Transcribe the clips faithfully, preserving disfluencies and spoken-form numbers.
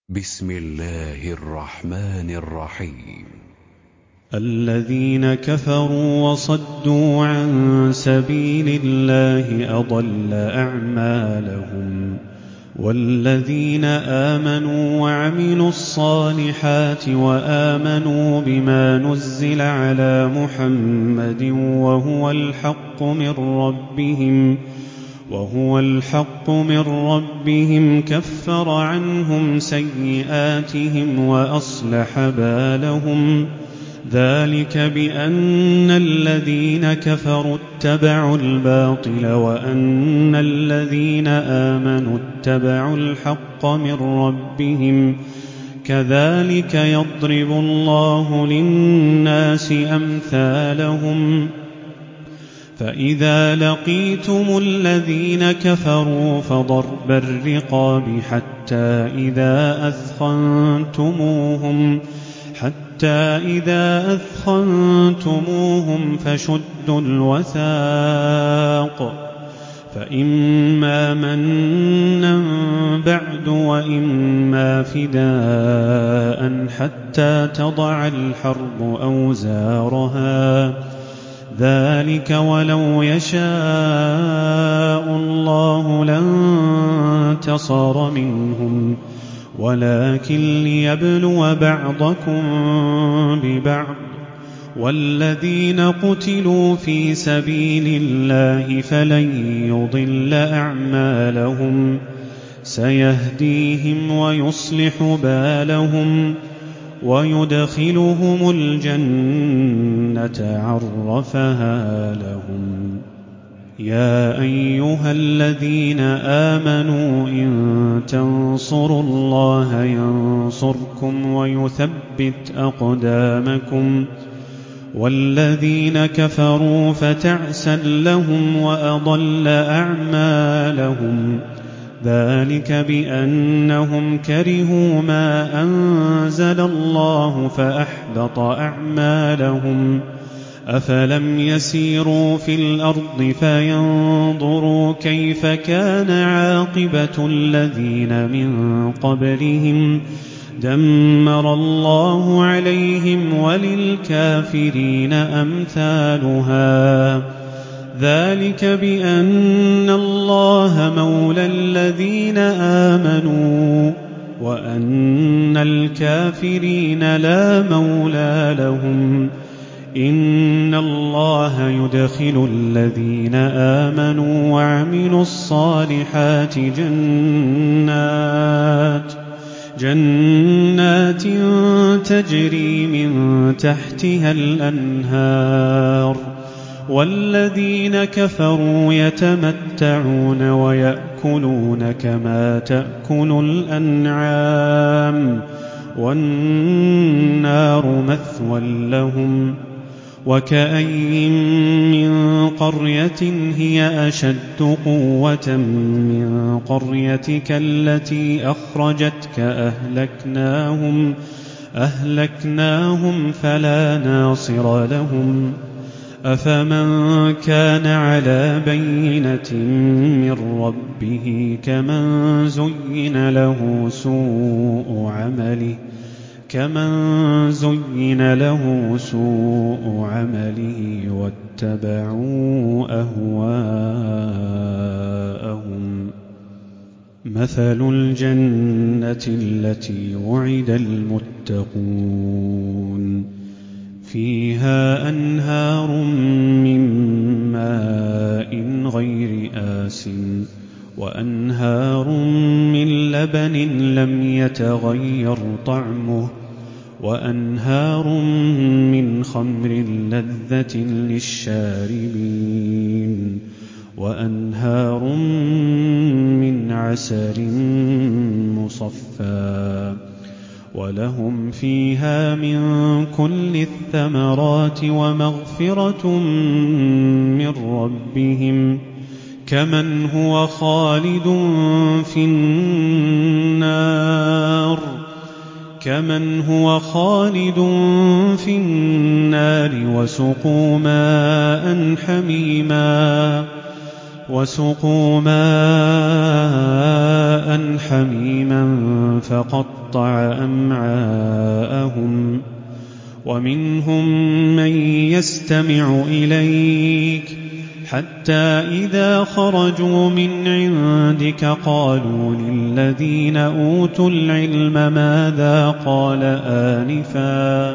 بسم الله الرحمن الرحيم. الذين كفروا وصدوا عن سبيل الله أضل أعمالهم، والذين آمنوا وعملوا الصالحات وآمنوا بما نزل على محمد وهو الحق من ربهم وهو الحق من ربهم كفر عنهم سيئاتهم وأصلح بالهم. ذلك بأن الذين كفروا اتبعوا الباطل وأن الذين آمنوا اتبعوا الحق من ربهم. كذلك يضرب الله للناس أمثالهم. فإذا لقيتم الذين كفروا فضرب الرقاب حتى إذا أثخنتموهم حتى إذا أثخنتموهم فشدوا الوثاق، فإما منا بعد وإما فداء حتى تضع الحرب أوزارها. ذلك ولو يشاء الله لانتصر منهم، ولكن ليبلو بعضكم ببعض. والذين قتلوا في سبيل الله فلن يضل أعمالهم، سيهديهم ويصلح بالهم ويدخلهم الجنة عرفها لهم. يا أيها الذين آمنوا إن تنصروا الله ينصركم ويثبت أقدامكم. والذين كفروا فتعسا لهم وأضل أعمالهم. ذلك بأنهم كرهوا ما أنزل الله فأحبط أعمالهم. أفلم يسيروا في الأرض فينظروا كيف كان عاقبة الذين من قبلهم. دمر الله عليهم وللكافرين أمثالها. ذلك بأن الله مولى الذين آمنوا وأن الكافرين لا مولى لهم. إن الله يدخل الذين آمنوا وعملوا الصالحات جنات جنات تجري من تحتها الأنهار. والذين كفروا يتمتعون ويأكلون كما تأكل الأنعام، والنار مثوى لهم. وكأين من قرية هي أشد قوة من قريتك التي أخرجتك أهلكناهم أهلكناهم فلا ناصر لهم. أفمن كان على بينة من ربه كمن زين له سوء عمله كمن زين له سوء عمله واتبعوا أهواءهم. مثل الجنة التي وعد المتقون فيها أنهار من ماء غير آسٍ وأنهار من لبن لم يتغير طعمه وأنهار من خمر لذة للشاربين وأنهار من عسل مصفى ولهم فيها من كل الثمرات ومغفرة من ربهم كمن هو خالد في النار كمن هو خالد في النار وسقوا ماء حميما وسقوا ماء حميما فقطع أمعاءهم ومنهم من يستمع إليك حتى إذا خرجوا من عندك قالوا للذين أوتوا العلم ماذا قال آنفا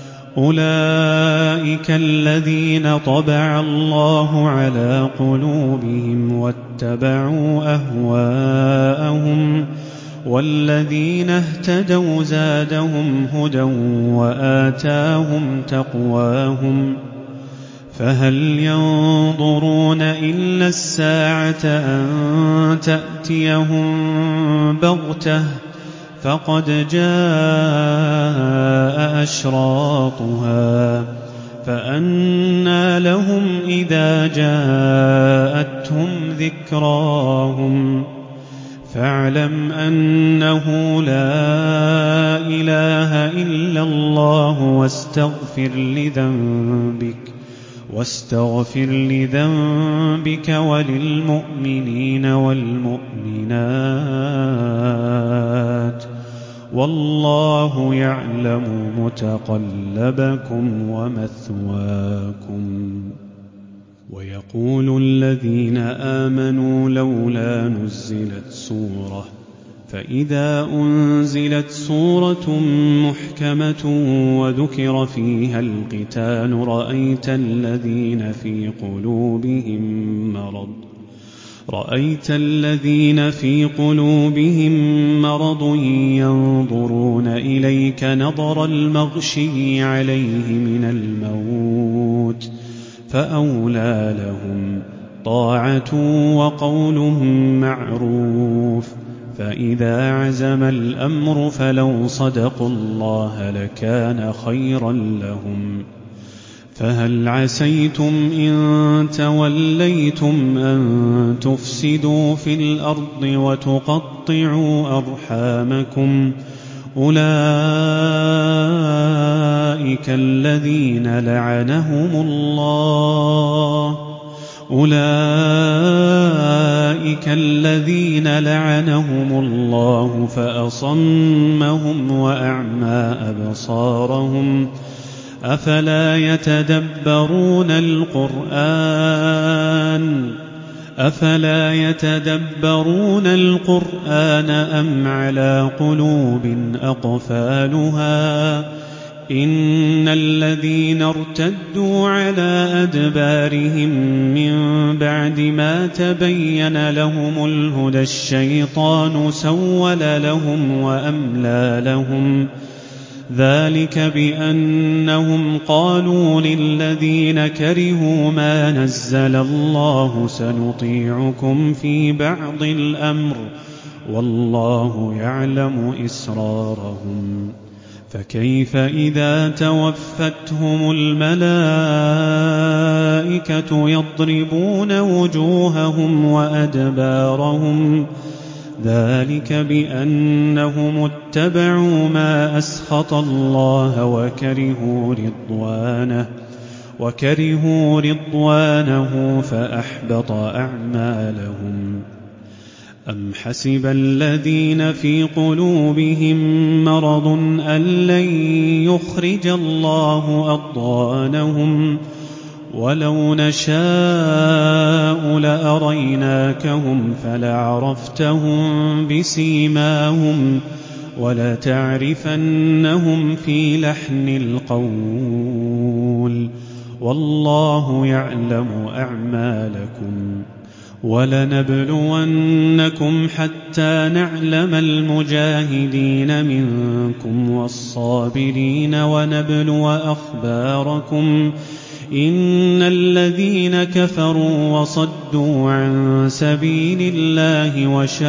أولئك الذين طبع الله على قلوبهم واتبعوا أهواءهم والذين اهتدوا زادهم هدى وآتاهم تقواهم فهل ينظرون إلا الساعة أن تأتيهم بغتة فقد جاء أشراطها فأنى لهم إذا جاءتهم ذكراهم فاعلم أنه لا إله إلا الله واستغفر لذنبك واستغفر لذنبك وللمؤمنين والمؤمنات والله يعلم متقلبكم ومثواكم. ويقول الذين آمنوا لولا نزلت سورة فإذا أنزلت سورة محكمة وذكر فيها القتال رأيت الذين في قلوبهم مرض رأيت الذين في قلوبهم مرض ينظرون إليك نظر المغشي عليه من الموت فأولى لهم طاعة وقول معروف فإذا عزم الأمر فلو صدقوا الله لكان خيرا لهم فهل عسيتم إن توليتم أن تفسدوا في الأرض وتقطعوا أرحامكم أولئك الذين لعنهم الله أولئك الذين لعنهم الله فأصمهم وأعمى أبصارهم أفلا يتدبرون القرآن أفلا يتدبرون القرآن أم على قلوب أقفالها إن الذين ارتدوا على أدبارهم من بعد ما تبين لهم الهدى الشيطان سول لهم وأملى لهم ذلك بأنهم قالوا للذين كرهوا ما نزل الله سنطيعكم في بعض الأمر والله يعلم إسرارهم فكيف إذا توفتهم الملائكة يضربون وجوههم وأدبارهم ذلك بأنهم اتبعوا ما أسخط الله وكرهوا رضوانه وكرهوا رضوانه فأحبط أعمالهم أم حسب الذين في قلوبهم مرض أن لن يخرج الله أضغانهم ولو نشاء لأريناكهم فلعرفتهم بسيماهم ولتعرفنهم في لحن القول والله يعلم أعمالكم ولنبلونكم حتى نعلم المجاهدين منكم والصابرين ونبلو أخباركم إن الذين كفروا وصدوا عن سبيل الله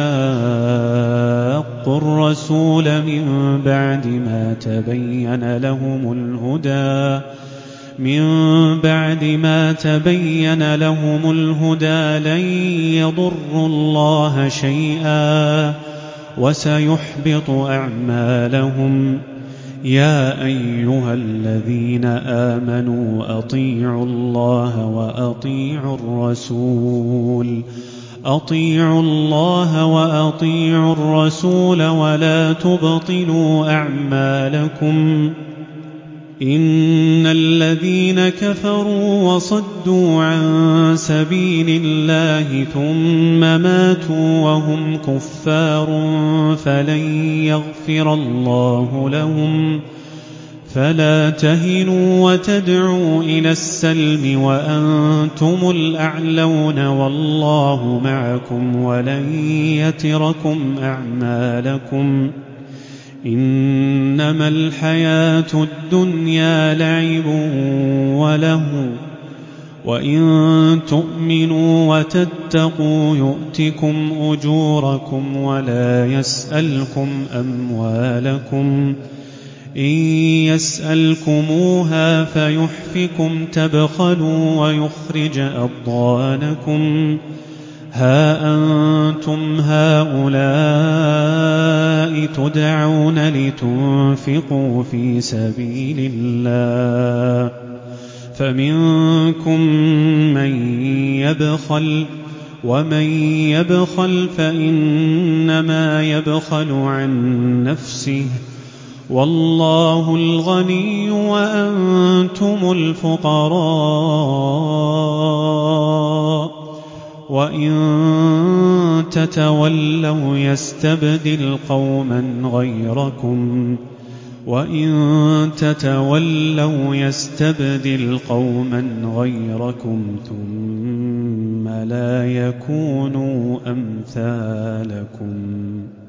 وشاقوا الرسول من بعد ما تبين لهم الهدى من بعد ما تبين لهم الهدى لن يضروا الله شيئا وسيحبط أعمالهم يا أيها الذين آمنوا أطيعوا الله وأطيعوا الرسول أطيعوا الله وأطيعوا الرسول ولا تبطلوا أعمالكم إن الذين كفروا وصدوا عن سبيل الله ثم ماتوا وهم كفار فلن يغفر الله لهم فلا تهنوا وتدعوا إلى السلم وأنتم الأعلون والله معكم ولن يتركم أعمالكم إنما الحياة الدنيا لعب وله وإن تؤمنوا وتتقوا يؤتكم أجوركم ولا يسألكم أموالكم إن يسألكموها فيحفكم تبخلوا ويخرج أضغانكم ها أنتم هؤلاء تدعون لتنفقوا في سبيل الله فمنكم من يبخل ومن يبخل فإنما يبخل عن نفسه والله الغني وأنتم الفقراء وإن تتولوا يستبدل قوما غيركم وإن تتولوا يستبدل قوما غيركم ثم لا يكونوا أمثالكم